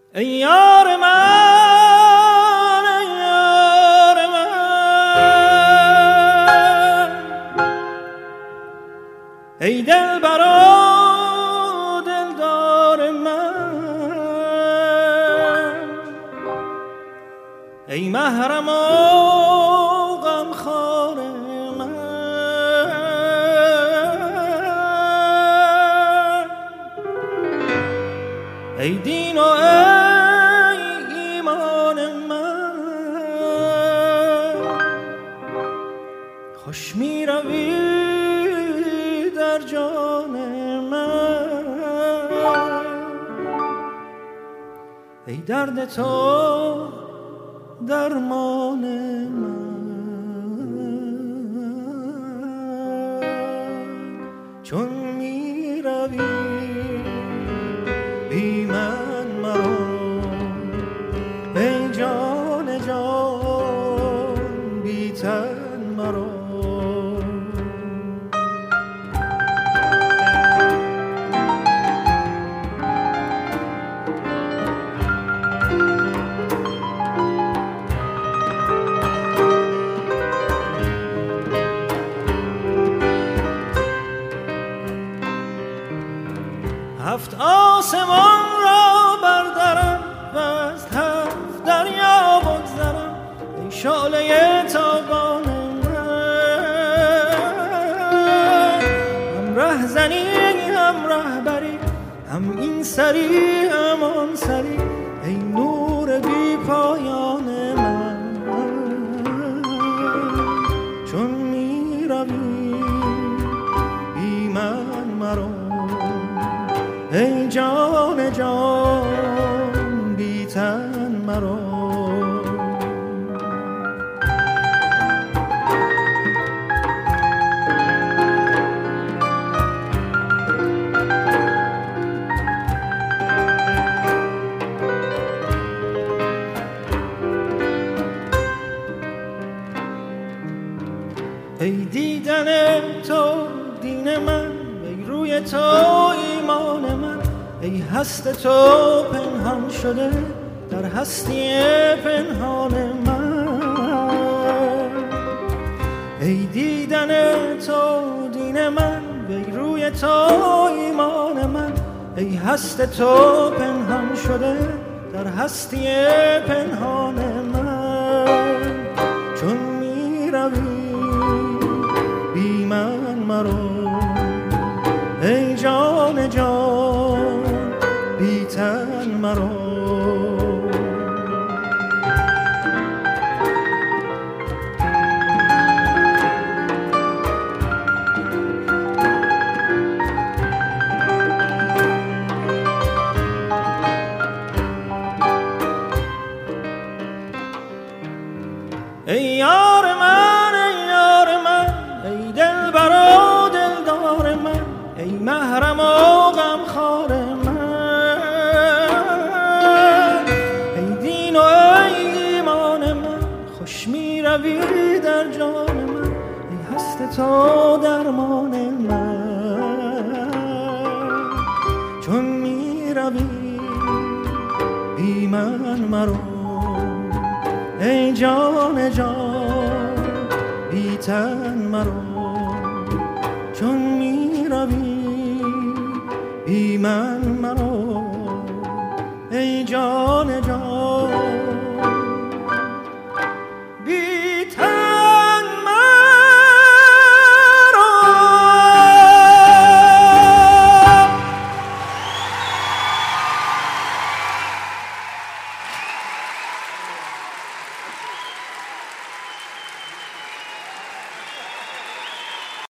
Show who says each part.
Speaker 1: ای یار من، ای یار من، ای دلبرا دلدار من، ای محرم و غمخوار من، ای دین و خوش می روی در جان من، ای درد تو درمان من، چون می روی بی من مرا، ای جان جان بی تن مرا. هفت آسمان را بردارم و از هفت دریا بگذرم، ای شعله تابان من، هم ره زنی هم رهبری، هم این سری هم آن سری، ای نور بی پایان من، چون می روی بی من مرا، ای جان جان بی تن مرا. ای دیدن تو دین من، ای روی تو ایمان من، ای هست تو پنهان شده در هستی پنهان من، ای دیدن تو دین من، ای روی تو ایمان من، ای هست تو پنهان شده در هستی پنهان من، چون می روی بی من مرا، ای جان جان بی تن مرا. ای یار من، ای یار من، ای دلبر و دلدار من، ای محرم و غمخوار من، ای دین و ای ایمان من، خوش می روی در جان من، ای هست تو درمان من، چون می روی بی من مرا، ای جان جان بی تن مرا، چون می روی بی من مرا، ای جان جان